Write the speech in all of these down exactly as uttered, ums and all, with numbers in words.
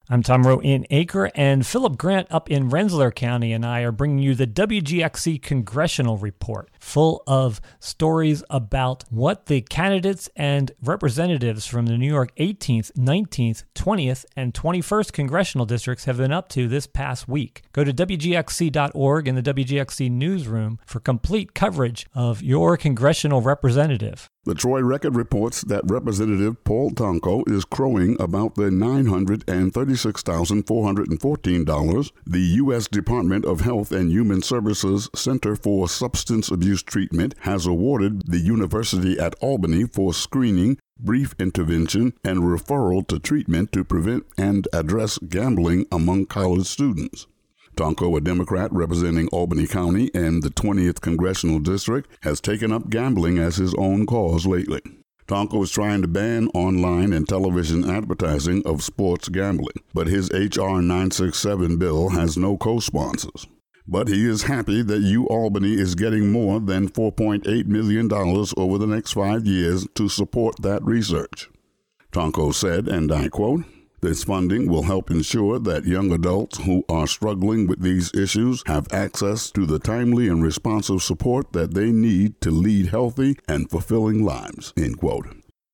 I'm Tom Rowe in Acre, and Philip Grant up in Rensselaer County and I are bringing you the W G X C Congressional Report, full of stories about what the candidates and representatives from the New York eighteenth, nineteenth, twentieth, and twenty-first congressional districts have been up to this past week. Go to W G X C dot org in the W G X C newsroom for complete coverage of your congressional representative. The Troy Record reports that Representative Paul Tonko is crowing about the nine hundred thirty-six thousand four hundred fourteen dollars the U S Department of Health and Human Services Center for Substance Abuse Treatment has awarded the University at Albany for screening, brief intervention, and referral to treatment to prevent and address gambling among college students. Tonko, a Democrat representing Albany County and the twentieth Congressional District, has taken up gambling as his own cause lately. Tonko is trying to ban online and television advertising of sports gambling, but his H R nine sixty-seven bill has no co-sponsors. But he is happy that UAlbany is getting more than four point eight million dollars over the next five years to support that research. Tonko said, and I quote, "This funding will help ensure that young adults who are struggling with these issues have access to the timely and responsive support that they need to lead healthy and fulfilling lives." End quote.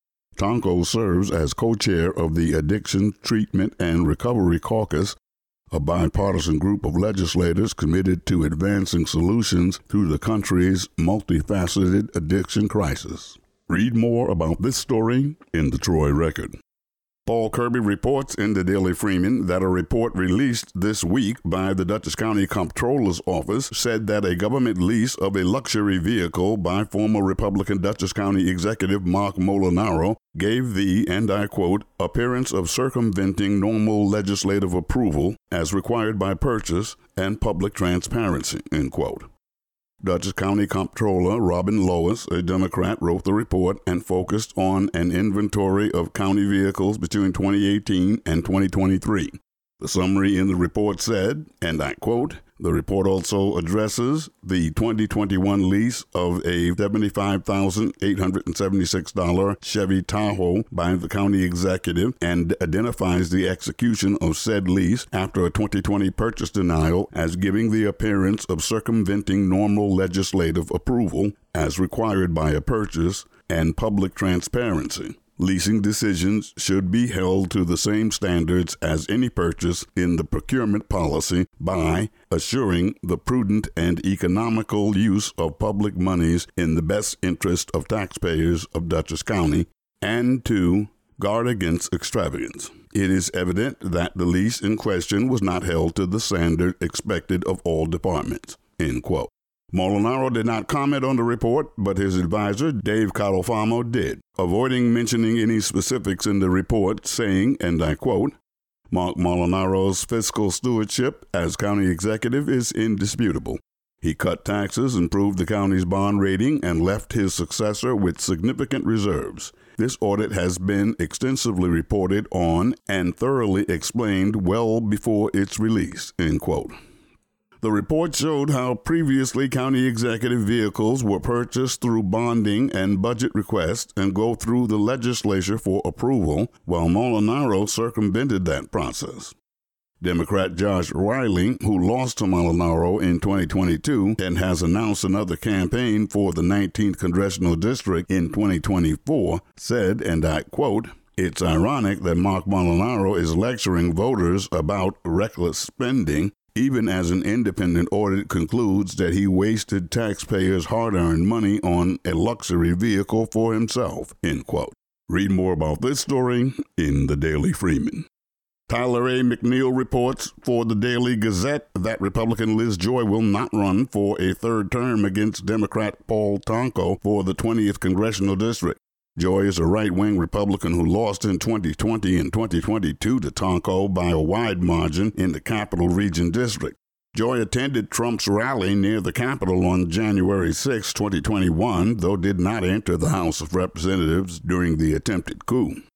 Tonko serves as co-chair of the Addiction Treatment and Recovery Caucus, a bipartisan group of legislators committed to advancing solutions to the country's multifaceted addiction crisis. Read more about this story in the Troy Record. Paul Kirby reports in the Daily Freeman that a report released this week by the Dutchess County Comptroller's Office said that a government lease of a luxury vehicle by former Republican Dutchess County Executive Marc Molinaro gave the, and I quote, appearance of circumventing normal legislative approval as required by purchase and public transparency, end quote. Dutchess County Comptroller Robin Lois, a Democrat, wrote the report and focused on an inventory of county vehicles between twenty eighteen and twenty twenty-three. The summary in the report said, and I quote, "The report also addresses the twenty twenty-one lease of a seventy-five thousand eight hundred seventy-six dollars Chevy Tahoe by the county executive and identifies the execution of said lease after a twenty twenty purchase denial as giving the appearance of circumventing normal legislative approval as required by a purchase and public transparency. Leasing decisions should be held to the same standards as any purchase in the procurement policy by assuring the prudent and economical use of public monies in the best interest of taxpayers of Dutchess County, and to guard against extravagance. It is evident that the lease in question was not held to the standard expected of all departments." End quote. Molinaro did not comment on the report, but his advisor, Dave Catalfamo, did, avoiding mentioning any specifics in the report, saying, and I quote, "Marc Molinaro's fiscal stewardship as county executive is indisputable. He cut taxes, improved the county's bond rating, and left his successor with significant reserves. This audit has been extensively reported on and thoroughly explained well before its release." End quote. The report showed how previously county executive vehicles were purchased through bonding and budget requests and go through the legislature for approval, while Molinaro circumvented that process. Democrat Josh Riley, who lost to Molinaro in twenty twenty-two and has announced another campaign for the nineteenth Congressional District in twenty twenty-four, said, and I quote, "It's ironic that Marc Molinaro is lecturing voters about reckless spending, even as an independent audit concludes that he wasted taxpayers' hard-earned money on a luxury vehicle for himself." End quote. Read more about this story in the Daily Freeman. Tyler A. McNeil reports for the Daily Gazette that Republican Liz Joy will not run for a third term against Democrat Paul Tonko for the twentieth Congressional District. Joy is a right-wing Republican who lost in twenty twenty and twenty twenty-two to Tonko by a wide margin in the Capital Region District. Joy attended Trump's rally near the Capitol on January sixth, twenty twenty-one, though did not enter the House of Representatives during the attempted coup.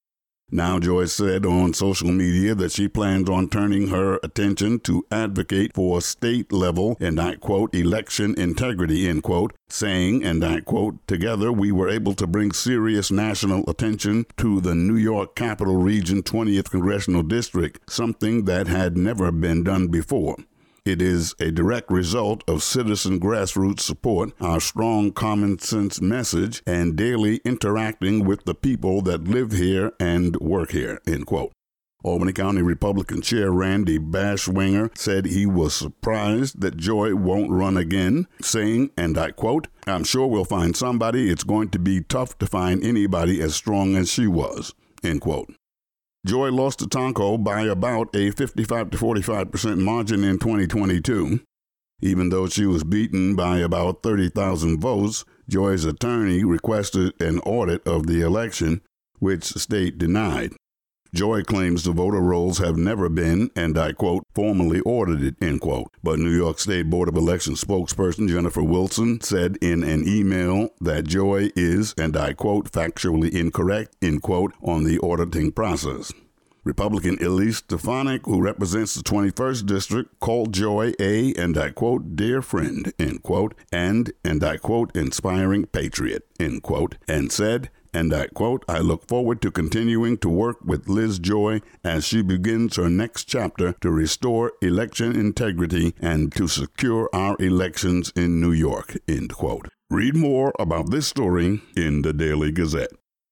Now, Joy said on social media that she plans on turning her attention to advocate for state-level, and I quote, election integrity, end quote, saying, and I quote, together we were able to bring serious national attention to the New York Capital Region twentieth Congressional District, something that had never been done before. It is a direct result of citizen grassroots support, our strong common sense message, and daily interacting with the people that live here and work here, end quote. Albany County Republican Chair Randy Bashwinger said he was surprised that Joy won't run again, saying, and I quote, I'm sure we'll find somebody. It's going to be tough to find anybody as strong as she was, end quote. Joy lost to Tonko by about a fifty-five to forty-five percent margin in twenty twenty-two. Even though she was beaten by about thirty thousand votes, Joy's attorney requested an audit of the election, which the state denied. Joy claims the voter rolls have never been, and I quote, formally audited, end quote. But New York State Board of Elections spokesperson Jennifer Wilson said in an email that Joy is, and I quote, factually incorrect, end quote, on the auditing process. Republican Elise Stefanik, who represents the twenty-first District, called Joy a, and I quote, dear friend, end quote, and, and I quote, inspiring patriot, end quote, and said, and I quote, I look forward to continuing to work with Liz Joy as she begins her next chapter to restore election integrity and to secure our elections in New York, end quote. Read more about this story in the Daily Gazette.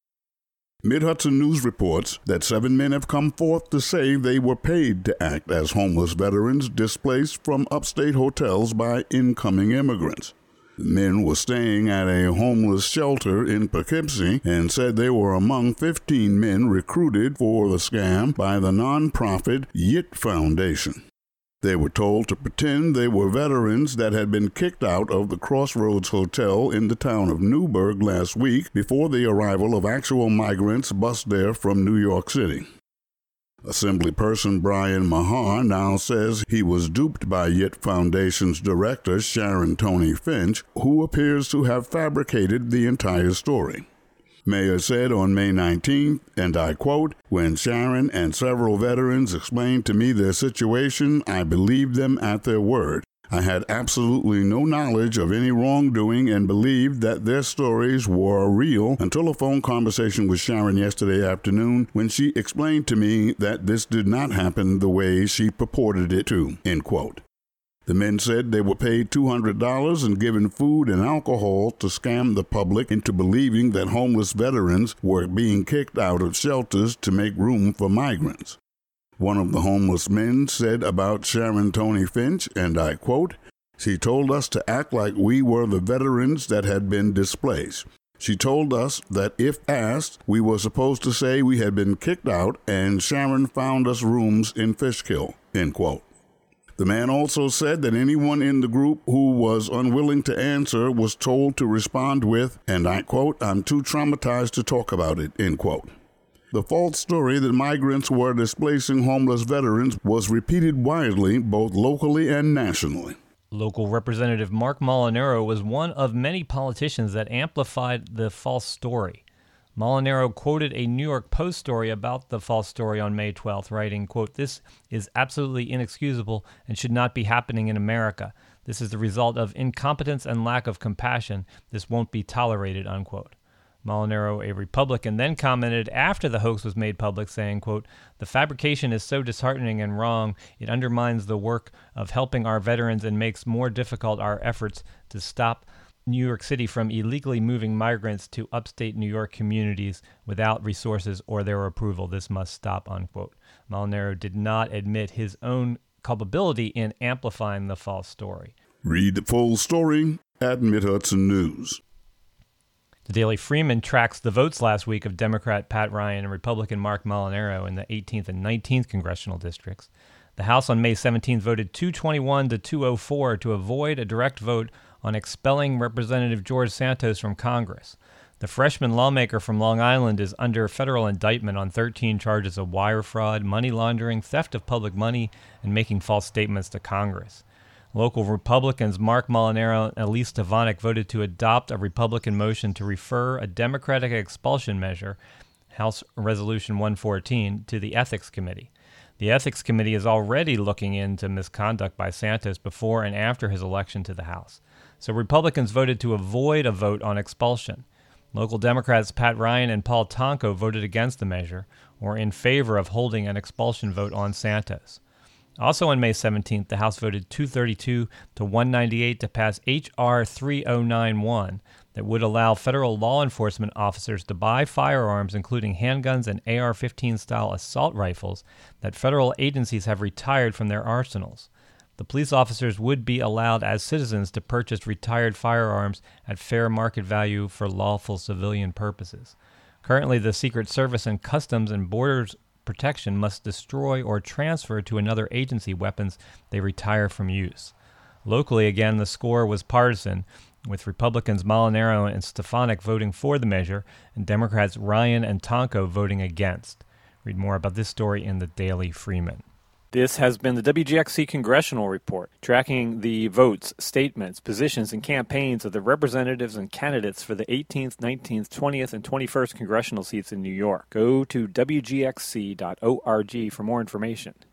Mid-Hudson News reports that seven men have come forth to say they were paid to act as homeless veterans displaced from upstate hotels by incoming immigrants. The men were staying at a homeless shelter in Poughkeepsie and said they were among fifteen men recruited for the scam by the nonprofit Y I T Foundation. They were told to pretend they were veterans that had been kicked out of the Crossroads Hotel in the town of Newburgh last week before the arrival of actual migrants bused there from New York City. Assemblyperson Brian Mahar now says he was duped by Y I T Foundation's director, Sharon Tony Finch, who appears to have fabricated the entire story. Mayor said on May nineteenth, and I quote, when Sharon and several veterans explained to me their situation, I believed them at their word. I had absolutely no knowledge of any wrongdoing and believed that their stories were real until a phone conversation with Sharon yesterday afternoon when she explained to me that this did not happen the way she purported it to, end quote. The men said they were paid two hundred dollars and given food and alcohol to scam the public into believing that homeless veterans were being kicked out of shelters to make room for migrants. One of the homeless men said about Sharon Tony Finch, and I quote, she told us to act like we were the veterans that had been displaced. She told us that if asked, we were supposed to say we had been kicked out and Sharon found us rooms in Fishkill, end quote. The man also said that anyone in the group who was unwilling to answer was told to respond with, and I quote, I'm too traumatized to talk about it, end quote. The false story that migrants were displacing homeless veterans was repeated widely, both locally and nationally. Local Representative Mark Molinaro was one of many politicians that amplified the false story. Molinaro quoted a New York Post story about the false story on May twelfth, writing, quote, this is absolutely inexcusable and should not be happening in America. This is the result of incompetence and lack of compassion. This won't be tolerated, unquote. Molinaro, a Republican, then commented after the hoax was made public, saying, quote, the fabrication is so disheartening and wrong, it undermines the work of helping our veterans and makes more difficult our efforts to stop New York City from illegally moving migrants to upstate New York communities without resources or their approval. This must stop, unquote. Molinaro did not admit his own culpability in amplifying the false story. Read the full story at Mid-Hudson News. The Daily Freeman tracks the votes last week of Democrat Pat Ryan and Republican Mark Molinaro in the eighteenth and nineteenth congressional districts. The House on May seventeenth voted two twenty-one to two oh four to avoid a direct vote on expelling Representative George Santos from Congress. The freshman lawmaker from Long Island is under federal indictment on thirteen charges of wire fraud, money laundering, theft of public money, and making false statements to Congress. Local Republicans Mark Molinaro and Elise Stefanik voted to adopt a Republican motion to refer a Democratic expulsion measure House Resolution one fourteen, to the Ethics Committee. The Ethics Committee is already looking into misconduct by Santos before and after his election to the House. So Republicans voted to avoid a vote on expulsion. Local Democrats Pat Ryan and Paul Tonko voted against the measure, or in favor of holding an expulsion vote on Santos. Also on May seventeenth, the House voted two thirty-two to one ninety-eight to pass H R three oh nine one that would allow federal law enforcement officers to buy firearms, including handguns and A R fifteen style assault rifles, that federal agencies have retired from their arsenals. The police officers would be allowed as citizens to purchase retired firearms at fair market value for lawful civilian purposes. Currently, the Secret Service and Customs and Borders Protection must destroy or transfer to another agency weapons they retire from use. Locally, again, the score was partisan, with Republicans Molinaro and Stefanik voting for the measure and Democrats Ryan and Tonko voting against. Read more about this story in the Daily Freeman. This has been the W G X C Congressional Report, tracking the votes, statements, positions, and campaigns of the representatives and candidates for the eighteenth, nineteenth, twentieth, and twenty-first congressional seats in New York. Go to W G X C dot org for more information.